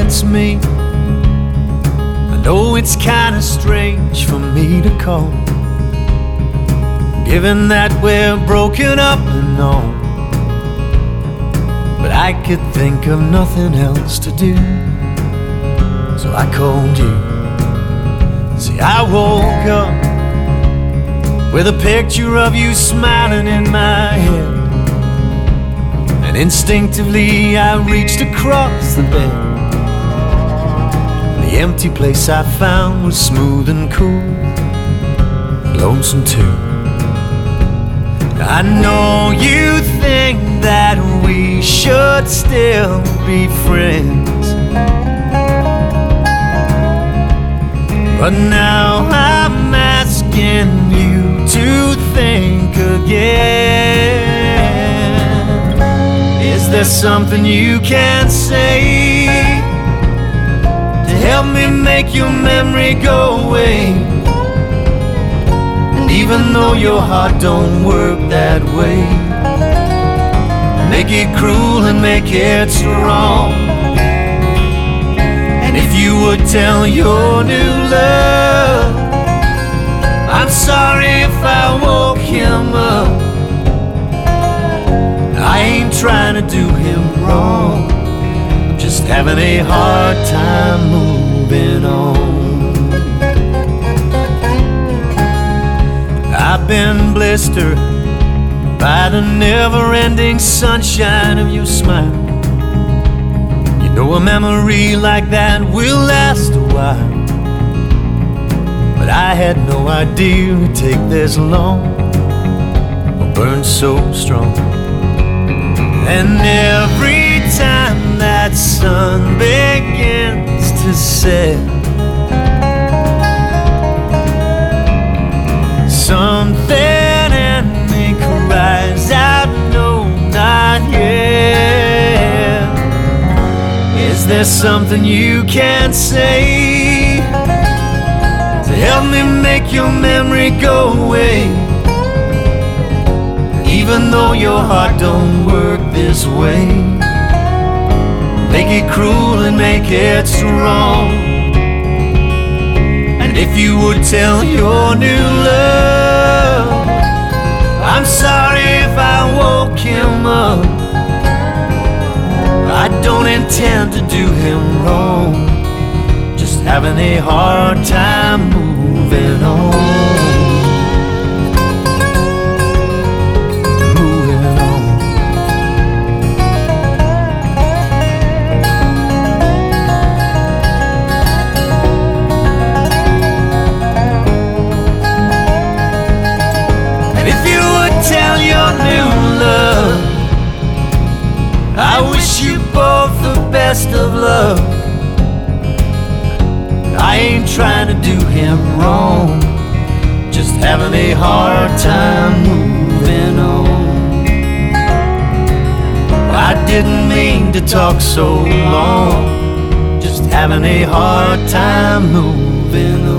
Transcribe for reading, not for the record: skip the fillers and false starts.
it's me. I know it's kinda strange for me to call, given that we're broken up and all. But I could think of nothing else to do, so I called you. See, I woke up with a picture of you smiling in my head, and instinctively I reached across the bed. The empty place I found was smooth and cool, lonesome too. I know you think that we should still be friends, but now I'm asking you to think again. Is there something you can say to help me make your memory go away? And even though your heart don't work that way, make it cruel and make it strong. And if you would tell your new love, I'm sorry if I woke him up. I ain't trying to do him wrong, I'm just having a hard time moving on. I've been blistered by the never-ending sunshine of your smile. You know a memory like that will last a while, but I had no idea it'd take this long or burn so strong. And every time that sun begins to set, something in me cries out, no, not yet. Is there something you can say to help me make your memory go away? Even though your heart don't work this way, make it cruel and make it strong. And if you would tell your new love, I'm sorry if I woke him up. I don't intend to do him wrong, just having a hard time moving on. Tell your new love, I wish you both the best of luck. I ain't trying to do him wrong, just having a hard time moving on. I didn't mean to talk so long, just having a hard time moving on.